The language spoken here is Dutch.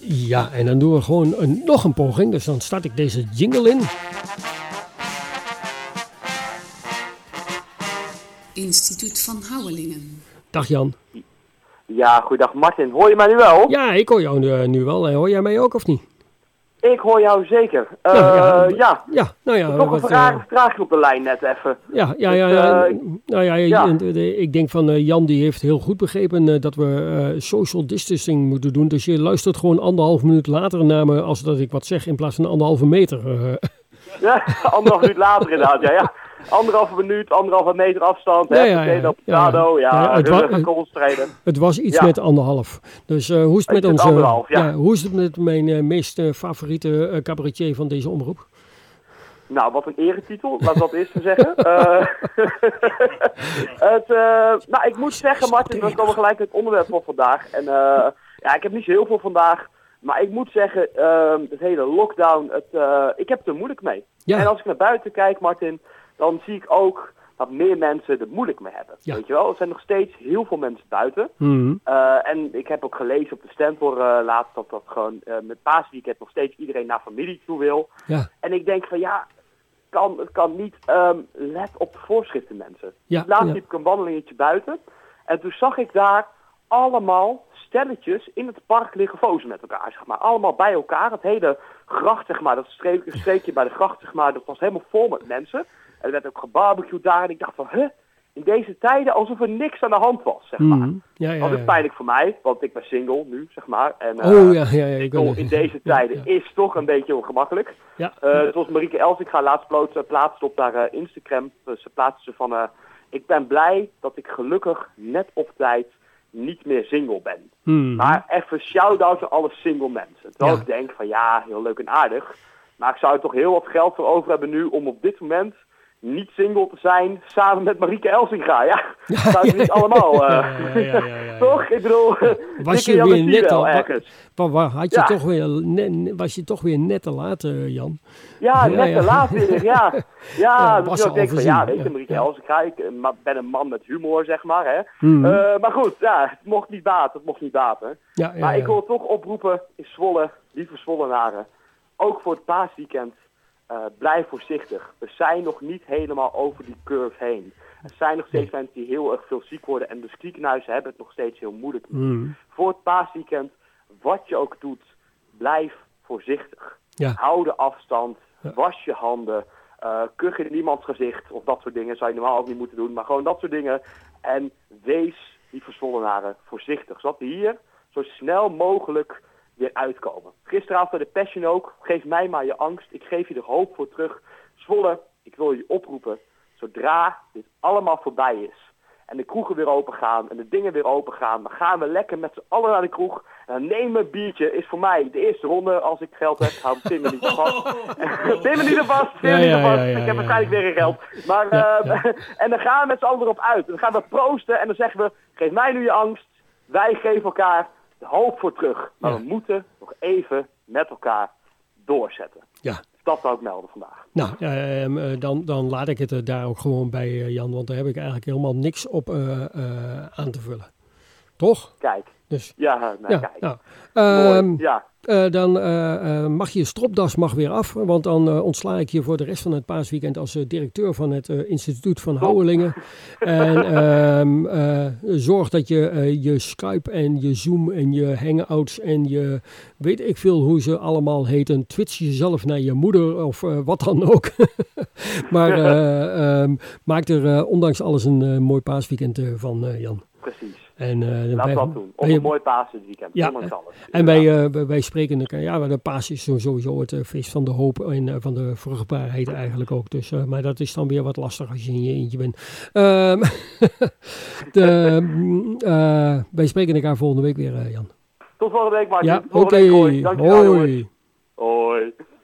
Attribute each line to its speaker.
Speaker 1: Ja, en dan doen we gewoon nog een poging. Dus dan start ik deze jingle in.
Speaker 2: Instituut van Houwelingen.
Speaker 1: Dag Jan.
Speaker 3: Ja, goeiedag Martin. Hoor je mij nu wel?
Speaker 1: Ja, ik hoor jou nu wel. En hoor jij mij ook of niet?
Speaker 3: Ik hoor jou zeker.
Speaker 1: Ja, nou ja.
Speaker 3: Toch een vertraging op de lijn net even.
Speaker 1: Ik denk van Jan die heeft heel goed begrepen dat we social distancing moeten doen. Dus je luistert gewoon 1,5 minuut later naar me als dat ik wat zeg in plaats van 1,5 meter.
Speaker 3: Ja, 1,5 minuut later inderdaad, ja. 1,5 minuut, 1,5 meter afstand.
Speaker 1: Het was iets met 1,5. Dus hoe is het met onze? Hoe is het met mijn meest favoriete cabaretier van deze omroep?
Speaker 3: Nou, wat een eretitel, laat dat eerst zeggen. Ik moet zeggen, Martin, we komen gelijk het onderwerp voor vandaag. En ik heb niet zo heel veel vandaag. Maar ik moet zeggen, het hele lockdown, ik heb het er moeilijk mee. Ja. En als ik naar buiten kijk, Martin, dan zie ik ook dat meer mensen er moeilijk mee hebben. Ja. Weet je wel, er zijn nog steeds heel veel mensen buiten. Mm-hmm. En ik heb ook gelezen op de Stentor laatst dat gewoon met paasweekend nog steeds iedereen naar familie toe wil. Ja. En ik denk van het kan niet, let op de voorschriften mensen. Ja. Laatst liep ik een wandelingetje buiten en toen zag ik daar allemaal stelletjes in het park liggen fozen met elkaar, zeg maar. Allemaal bij elkaar. Het hele gracht, zeg maar, dat streekje bij de gracht, zeg maar, dat was helemaal vol met mensen. En er werd ook gebarbecued daar. En ik dacht van, in deze tijden alsof er niks aan de hand was, zeg maar. Dat is pijnlijk voor mij, want ik ben single nu, zeg maar. En in deze tijden is toch een beetje ongemakkelijk. Ja. Zoals Marieke Elsinga laatst plaatste op haar Instagram. Ze plaatste van, ik ben blij dat ik gelukkig net op tijd niet meer single ben. Maar even shout-out aan alle single mensen. Terwijl ik denk van heel leuk en aardig. Maar ik zou er toch heel wat geld voor over hebben nu om op dit moment niet single te zijn samen met Marieke Elsinga. Ja, dat zou ik niet allemaal. Toch? Ik bedoel,
Speaker 1: was je weer net al ergens. Was je toch weer net te laat, Jan?
Speaker 3: Ja, net te laat weer, ja. Ja, dus ik denk van, weet je, Marieke Elsinga, ik ben een man met humor, zeg maar, hè. Maar goed, het mocht niet baten. Maar ik wil toch oproepen in Zwolle, lieve Zwollenaren, ook voor het paasweekend, blijf voorzichtig. We zijn nog niet helemaal over die curve heen. Er zijn nog steeds mensen die heel erg veel ziek worden en de ziekenhuizen hebben het nog steeds heel moeilijk. Voor het paasweekend, wat je ook doet, blijf voorzichtig. Ja. Hou de afstand, was je handen, kuch in iemands gezicht of dat soort dingen. Zou je normaal ook niet moeten doen, maar gewoon dat soort dingen. En wees, die Zwollenaren, voorzichtig. Zodat we hier zo snel mogelijk weer uitkomen. Gisteravond bij de Passion ook. Geef mij maar je angst. Ik geef je er hoop voor terug. Zwolle, ik wil je oproepen. Zodra dit allemaal voorbij is en de kroegen weer open gaan en de dingen weer open gaan, dan gaan we lekker met z'n allen naar de kroeg. En dan nemen een biertje. Is voor mij de eerste ronde. Als ik geld heb, hou 10 minuten vast. 10 minuten vast. Ik heb waarschijnlijk weer geen geld. Maar, en dan gaan we met z'n allen erop uit. Dan gaan we proosten en dan zeggen we, geef mij nu je angst. Wij geven elkaar de hoop voor terug. Maar we moeten nog even met elkaar doorzetten. Ja. Dat zou ik melden vandaag.
Speaker 1: Nou, dan laat ik het daar ook gewoon bij, Jan. Want daar heb ik eigenlijk helemaal niks op aan te vullen. Toch?
Speaker 3: Kijk.
Speaker 1: Dus,
Speaker 3: kijk.
Speaker 1: Nou, dan mag je stropdas weer af. Want dan ontsla ik je voor de rest van het paasweekend als directeur van het Instituut van Houwelingen. En zorg dat je Skype en je Zoom en je Hangouts en je weet ik veel hoe ze allemaal heten. Twitch jezelf naar je moeder of wat dan ook. Maar maak er ondanks alles een mooi paasweekend van, Jan.
Speaker 3: Precies.
Speaker 1: En,
Speaker 3: laten we dat doen. Op een mooi paasweekend.
Speaker 1: Ja, en wij spreken elkaar. De paas is sowieso het feest van de hoop en van de vruchtbaarheid eigenlijk ook. Dus, maar dat is dan weer wat lastig als je in je eentje bent. Wij spreken elkaar volgende week weer, Jan.
Speaker 3: Tot volgende week, Martin.
Speaker 1: Ja, oké.
Speaker 3: Dankjewel, hoi.